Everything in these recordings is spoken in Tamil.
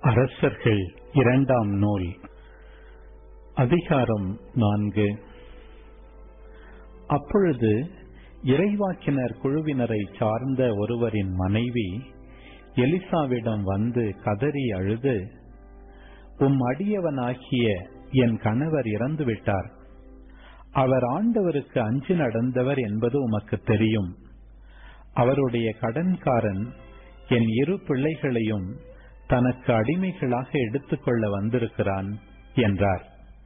அரசர்கள் இரண்டாம் நூல் அதிகாரம் 4. அப்பொழுது இறைவாக்கினர் குழுவினரை சார்ந்த ஒருவரின் மனைவி எலிசாவிடம் வந்து கதறி அழுது, உம் அடியவனாகிய என் கணவர் இறந்துவிட்டார். அவர் ஆண்டவருக்கு அஞ்சி நடந்தவர் என்பது உமக்கு தெரியும். அவருடைய கடன்காரன் என் 2 பிள்ளைகளையும் தனக்கு அடிமைகளாக எடுத்துக்கொள்ள வந்திருக்கிறான் என்றார்.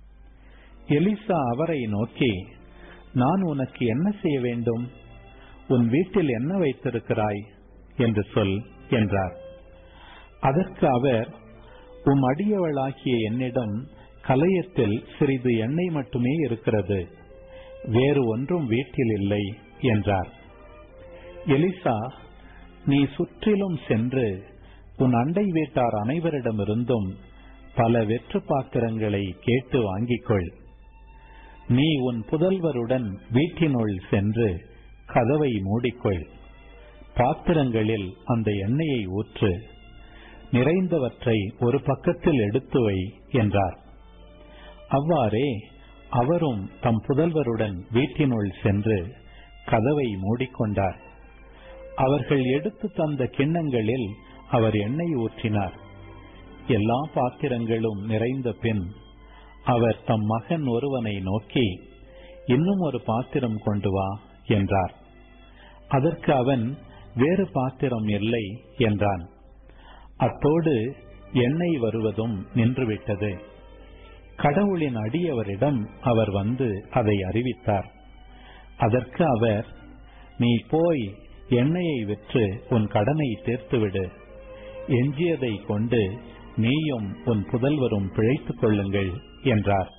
எலிசா அவரை நோக்கி, நான் உனக்கு என்ன செய்ய வேண்டும்? உன் வீட்டில் என்ன வைத்திருக்கிறாய் என்று சொல் என்றார். அதற்கு அவர், உம் அடியவளாகிய என்னிடம் கலயத்தில் சிறிது எண்ணெய் மட்டுமே இருக்கிறது, வேறு ஒன்றும் வீட்டில் இல்லை என்றார். எலிசா, நீ சுற்றிலும் சென்று உன் அண்டை வீட்டார் அனைவரிடமிருந்தும் பல வெற்று பாத்திரங்களை கேட்டு வாங்கிக்கொள். நீ உன் புதல்வருடன் வீட்டினுள் சென்று கதவை மூடிக்கொள். பாத்திரங்களில் அந்த எண்ணெயை ஊற்று, நிறைந்தவற்றை ஒரு பக்கத்தில் எடுத்து வை என்றார். அவ்வாறே அவரும் தம் புதல்வருடன் வீட்டினுள் சென்று கதவை மூடிக்கொண்டார். அவர்கள் எடுத்து தந்த கிண்ணங்களில் அவர் எண்ணெய் ஊற்றினார். எல்லா பாத்திரங்களும் நிறைந்த பின் அவர் தம் மகன் ஒருவனை நோக்கி, இன்னும் ஒரு பாத்திரம் கொண்டு வா என்றார். அதற்கு அவன், வேறு பாத்திரம் இல்லை என்றான். அத்தோடு எண்ணெய் வருவதும் நின்றுவிட்டது. கடவுளின் அடியவரிடம் அவர் வந்து அதை அறிவித்தார். அதற்கு அவர், நீ போய் எண்ணெயை விற்று உன் கடனை தீர்த்துவிடு. எஞ்சியதை கொண்டு நீயும் உன் புதல்வரும் பிழைத்துக் கொள்ளுங்கள் என்றார்.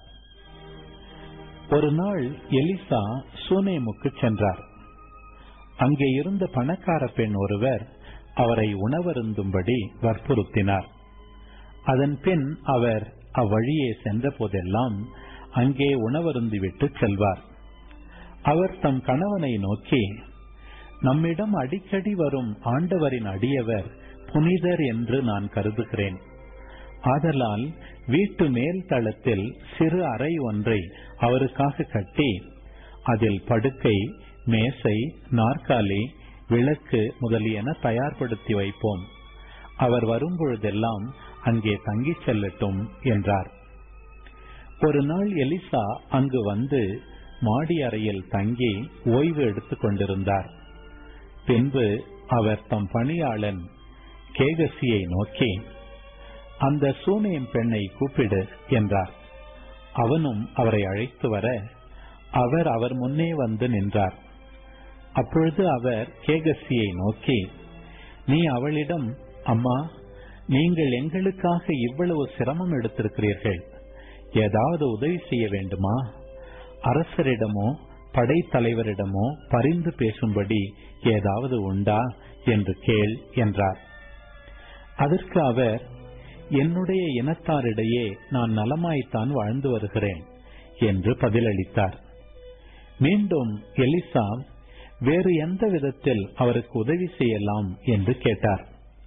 ஒரு நாள் எலிசா சூனேமுக்கு சென்றார். அங்கே இருந்த பணக்கார பெண் ஒருவர் அவரை உணவருந்தும்படி வற்புறுத்தினார். அதன் பின் அவர் அவ்வழியே சென்ற போதெல்லாம் அங்கே உணவருந்திவிட்டு செல்வார். அவர் தம் கணவனை நோக்கி, நம்மிடம் அடிக்கடி வரும் ஆண்டவரின் அடியவர் புனிதர் என்று நான் கருதுகிறேன். ஆதலால் வீட்டு மேல் தளத்தில் சிறு அறை ஒன்றை அவருக்காக கட்டி அதில் படுக்கை, மேசை, நாற்காலி, விளக்கு முதலியன தயார்படுத்தி வைப்போம். அவர் வரும்பொழுதெல்லாம் அங்கே தங்கிச் செல்லட்டும் என்றார். ஒரு நாள் எலிசா அங்கு வந்து மாடி அறையில் தங்கி ஓய்வு எடுத்துக் கொண்டிருந்தார். பின்பு அவர் தம் பணியாளன் கேகசியை நோக்கி, அந்த சூனேம் பெண்ணை கூப்பிடு என்றார். அவனும் அவரை அழைத்து வர அவர் முன்னே வந்து நின்றார். அப்பொழுது அவர் கேகசியை நோக்கி, நீ அவளிடம், அம்மா, நீங்கள் எங்களுக்காக இவ்வளவு சிரமம் எடுத்திருக்கிறீர்கள், ஏதாவது உதவி செய்ய வேண்டுமா? அரசரிடமோ படைத்தலைவரிடமோ பரிந்து பேசும்படி ஏதாவது உண்டா என்று கேள் என்றார். அதற்கு அவர், என்னுடைய இனத்தாரிடையே நான் நலமாய்த்தான் வாழ்ந்து வருகிறேன் என்று பதிலளித்தார். மீண்டும் எலிசா, வேறு எந்த விதத்தில் அவருக்கு உதவி செய்யலாம் என்று கேட்டார்.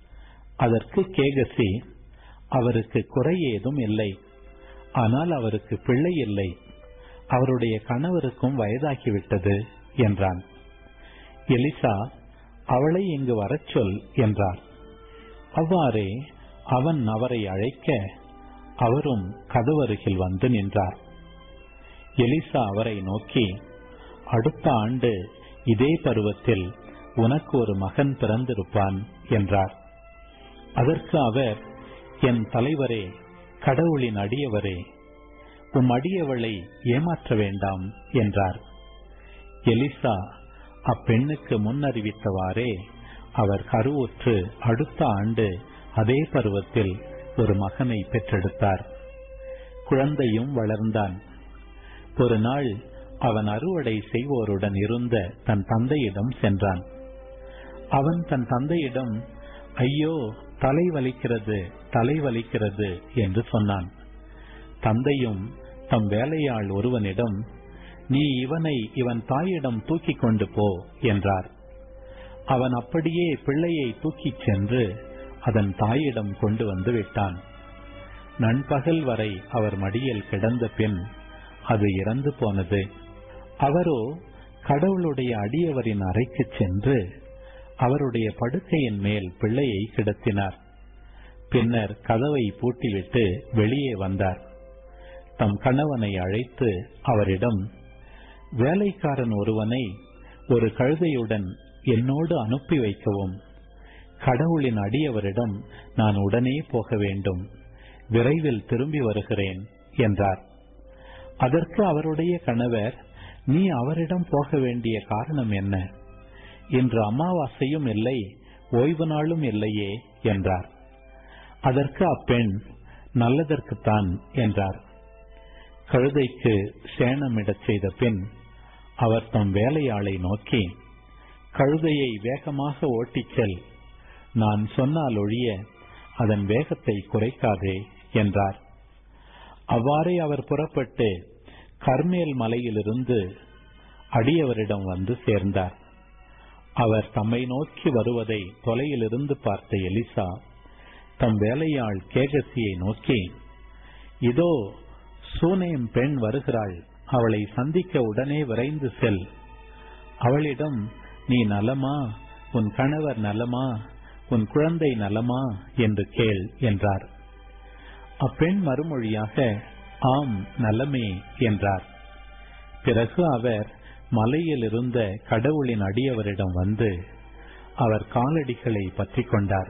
அதற்கு கேகசி, அவருக்கு குறை ஏதும் இல்லை, ஆனால் அவருக்கு பிள்ளை இல்லை, அவருடைய கணவருக்கும் வயதாகிவிட்டது என்றான். எலிசா, அவளை இங்கு வரச் சொல் என்றார். அவ்வாறே அவன் அவரை அழைக்க அவரும் கதவருகில் வந்து நின்றார். எலிசா அவரை நோக்கி, அடுத்த ஆண்டு இதே பருவத்தில் உனக்கு ஒரு மகன் பிறந்திருப்பான் என்றார். அதற்கு அவர், என் தலைவரே, கடவுளின் அடியவரே, உம் அடியவளை ஏமாற்ற வேண்டாம் என்றார். எலிசா அப்பெண்ணுக்கு முன்னறிவித்தவாறே அவர் கருவுற்று அடுத்த ஆண்டு அதே பருவத்தில் ஒரு மகனை பெற்றெடுத்தார். குழந்தையும் வளர்ந்தான். ஒரு நாள் அவன் அறுவடை செய்வோருடன் இருந்த தன் தந்தையிடம் சென்றான். அவன் தன் தந்தையிடம், ஐயோ, தலை வலிக்கிறது, தலை வலிக்கிறது என்று சொன்னான். தந்தையும் தம் வேலையாள் ஒருவனிடம், நீ இவனை இவன் தாயிடம் தூக்கிக் கொண்டு போ என்றார். அவன் அப்படியே பிள்ளையை தூக்கிச் சென்று அதன் தாயிடம் கொண்டு வந்து விட்டான். நண்பகல் வரை அவர் மடியில் கிடந்த பின் அது இறந்து போனது. அவரோ கடவுளுடைய அடியவரின் அறைக்கு சென்று அவருடைய படுக்கையின் மேல் பிள்ளையை கிடத்தினார். பின்னர் கதவை பூட்டிவிட்டு வெளியே வந்தார். தம் கணவனை அழைத்து அவரிடம், வேலைக்காரன் ஒருவனை ஒரு கழுதையுடன் என்னோடு அனுப்பி வைக்கவும், கடவுளின் அடியவரிடம் நான் உடனே போக வேண்டும், விரைவில் திரும்பி வருகிறேன் என்றார். அதற்கு அவருடைய கணவர், நீ அவரிடம் போக வேண்டிய காரணம் என்ன? இன்று அமாவாசையும் இல்லை, ஓய்வு நாளும் இல்லையே என்றார். அதற்கு அப்பெண், நல்லதற்குத்தான் என்றார். கழுதைக்கு சேணமிடச் செய்த பின் அவர் தம் வேலையாளை நோக்கி, கழுதையை வேகமாக ஓட்டிச் செல், நான் சொன்னால் ஒழிய அதன் வேகத்தை குறைக்காதே என்றார். அவ்வாறே அவர் புறப்பட்டு கர்மேல் மலையிலிருந்து அடியவரிடம் வந்து சேர்ந்தார். அவர் தம்மை நோக்கி வருவதை தொலையிலிருந்து பார்த்த எலிசா தம் வேலையாள் கேகசியை நோக்கி, இதோ சூனேம் பெண் வருகிறாள், அவளை சந்திக்க உடனே விரைந்து செல். அவளிடம், நீ நலமா, உன் கணவர் நலமா, உன் குழந்தை நலமா என்று கேள் என்றார். அப்பெண் மறுமொழியாக, ஆம் நலமே என்றார். பிறகு அவர் மலையில் இருந்த கடவுளின் அடியவரிடம் வந்து அவர் காலடிகளை பற்றி கொண்டார்.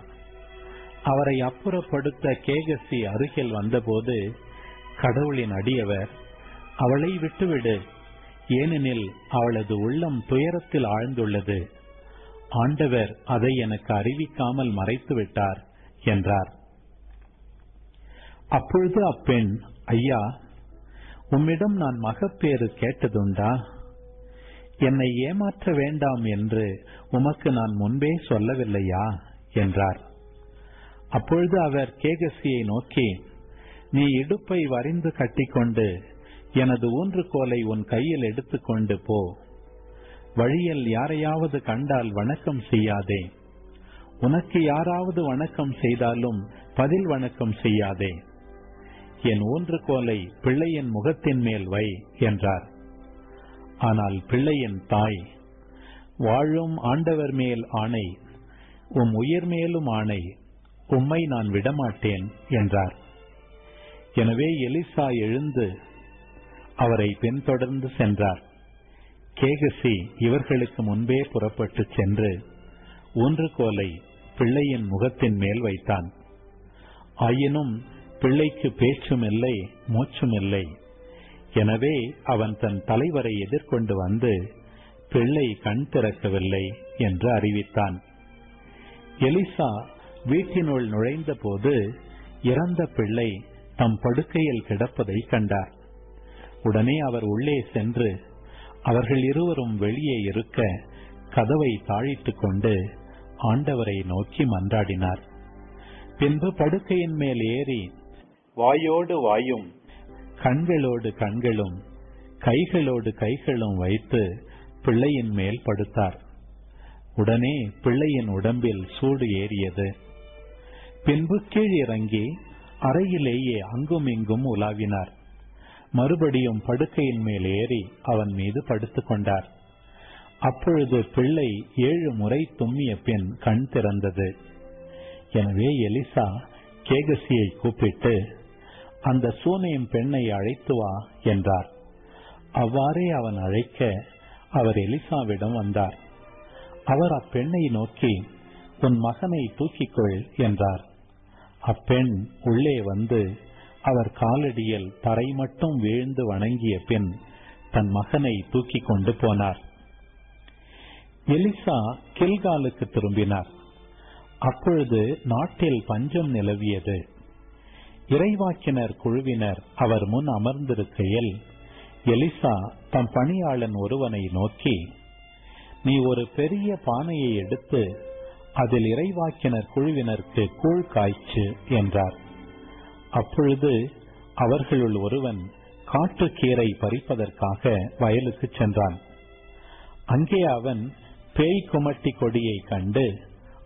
அவரை அப்புறப்படுத்த கேகசி அருகில் வந்தபோது கடவுளின் அடியவர், அவளை விட்டுவிடு, ஏனெனில் அவளது உள்ளம் துயரத்தில் ஆழ்ந்துள்ளது, ஆண்டவர் அதை எனக்கு அறிவிக்காமல் மறைத்து விட்டார் என்றார். அப்பொழுது அப்பெண், ஐயா, உம்மிடம் நான் மகப்பேறு கேட்டதுண்டா? என்னை ஏமாற்ற வேண்டாம் என்று உமக்கு நான் முன்பே சொல்லவில்லையா என்றார். அப்பொழுது அவர் கேகசியை நோக்கி, நீ இடுப்பை வரிந்து கட்டிக்கொண்டு எனது ஊன்றுகோலை உன் கையில் எடுத்துக்கொண்டு போ. வழியில் யாரையாவது கண்டால் வணக்கம் செய்யாதே. உனக்கு யாராவது வணக்கம் செய்தாலும் பதில் வணக்கம் செய்யாதே. என் ஊன்றுகோலை பிள்ளையின் முகத்தின் மேல் வை என்றார். ஆனால் பிள்ளையின் தாய், வாழும் ஆண்டவர் மேல் ஆணை, உம் உயிர் மேலும் ஆணை, உம்மை நான் விடமாட்டேன் என்றார். எனவே எலிசா எழுந்து அவரை பின்தொடர்ந்து சென்றார். கேகசி இவர்களுக்கு முன்பே புறப்பட்டு சென்று ஊன்றுகோலை பிள்ளையின் முகத்தின் மேல் வைத்தான். ஆயினும் பிள்ளைக்கு பேச்சும் இல்லை, மூச்சும் இல்லை. எனவே அவன் தன் தலைவரை எதிர்கொண்டு வந்து பிள்ளை கண் திறக்கவில்லை என்று அறிவித்தான். எலிசா வீட்டினுள் நுழைந்த போது இறந்த பிள்ளை தம் படுக்கையில் கிடப்பதை கண்டார். உடனே அவர் உள்ளே சென்று அவர்கள் இருவரும் வெளியே இருக்க கதவை தாழிட்டுக் கொண்டு ஆண்டவரை நோக்கி மன்றாடினார். பின்பு படுக்கையின் மேல் ஏறி வாயோடு வாயும், கண்களோடு கண்களும், கைகளோடு கைகளும் வைத்து பிள்ளையின் மேல் படுத்தார். உடனே பிள்ளையின் உடம்பில் சூடு ஏறியது. பின்பு கீழ் இறங்கி அறையிலேயே அங்கும் இங்கும் உலாவினார். மறுபடியும் படுக்கையின் மேல் ஏறி அவன் மீது படுத்துக் கொண்டார். அப்பொழுது பிள்ளை 7 முறை தும்மிய பின் கண் திறந்தது. எனவே எலிசா கேகசியை கூப்பிட்டு, அந்த சூனேம் பெண்ணை அழைத்து வா என்றார். அவ்வாறே அவன் அழைக்க அவர் எலிசாவிடம் வந்தார். அவர் அப்பெண்ணை நோக்கி, உன் மகனை தூக்கிக்கொள் என்றார். அப்பெண் உள்ளே வந்து அவர் காலடியில் தரை மட்டும் வீழ்ந்து வணங்கிய பின் தன் மகனை தூக்கி கொண்டு போனார். எலிசா கில்காலுக்கு திரும்பினார். அப்பொழுது நாட்டில் பஞ்சம் நிலவியது. இறைவாக்கினர் குழுவினர் அவர் முன் அமர்ந்திருக்கையில் எலிசா தம் பணியாளன் ஒருவனை நோக்கி, நீ ஒரு பெரிய பானையை எடுத்து அதில் இறைவாக்கினர் குழுவினருக்கு கூழ் காய்ச்சு என்றார். அப்பொழுது அவர்களுள் ஒருவன் காட்டுக்கீரை பறிப்பதற்காக வயலுக்கு சென்றான். அங்கே அவன் பேய் குமட்டி கொடியை கண்டு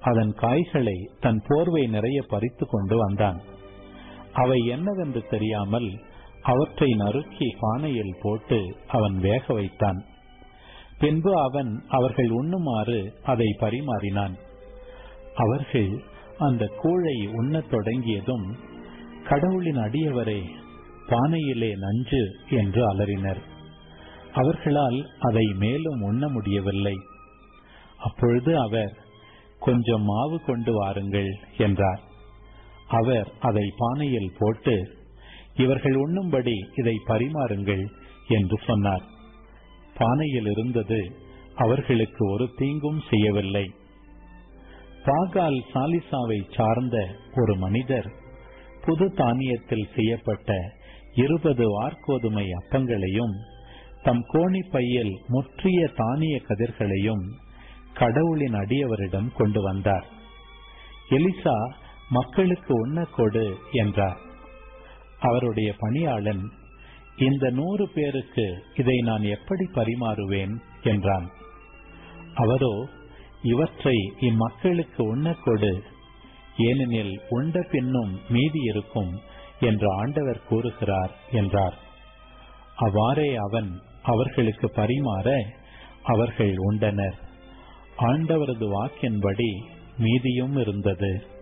அதன் காய்களை தன் போர்வை நிறைய பறித்து கொண்டு வந்தான். அவை என்னவென்று தெரியாமல் அவற்றை நறுக்கி பானையில் போட்டு அவன் வேக வைத்தான். பின்பு அவன் அவர்கள் உண்ணுமாறு அதை பரிமாறினான். அவர்கள் அந்த கூழை உண்ணத் தொடங்கியதும், கடவுளின் அடியவரே, பானையிலே நஞ்சு என்று அலறினர். அவர்களால் அதை மேலும் உண்ண முடியவில்லை. அப்பொழுது அவர், கொஞ்சம் மாவு கொண்டு வாருங்கள் என்றார். அவர் அதை பானையில் போட்டு, இவர்கள் உண்ணும்படி இதை பரிமாறுங்கள் என்று சொன்னார். பானையில் இருந்தது அவர்களுக்கு ஒரு தீங்கும் செய்யவில்லை. பாகால் சாலிசாவை சார்ந்த ஒரு மனிதர் புது தானியத்தில் செய்யப்பட்ட 20 வார்கோதுமை அப்பங்களையும் தம் கோணி பையில் முற்றிய தானிய கதிர்களையும் கடவுளின் அடியவரிடம் கொண்டு வந்தார். எலிசா, மக்களுக்கு உண்ணக்கொடு என்றார். அவருடைய பணியாளன், இந்த 100 பேருக்கு இதை நான் எப்படி பரிமாறுவேன் என்றான். அவரோ, இவற்றை இம்மக்களுக்கு உண்ணக்கொடு, ஏனெனில் உண்ட பின்னும் மீதி இருக்கும் என்று ஆண்டவர் கூறுகிறார் என்றார். அவ்வாறே அவன் அவர்களுக்கு பரிமாற அவர்கள் உண்டனர். ஆண்டவரது வாக்கின்படி மீதியும் இருந்தது.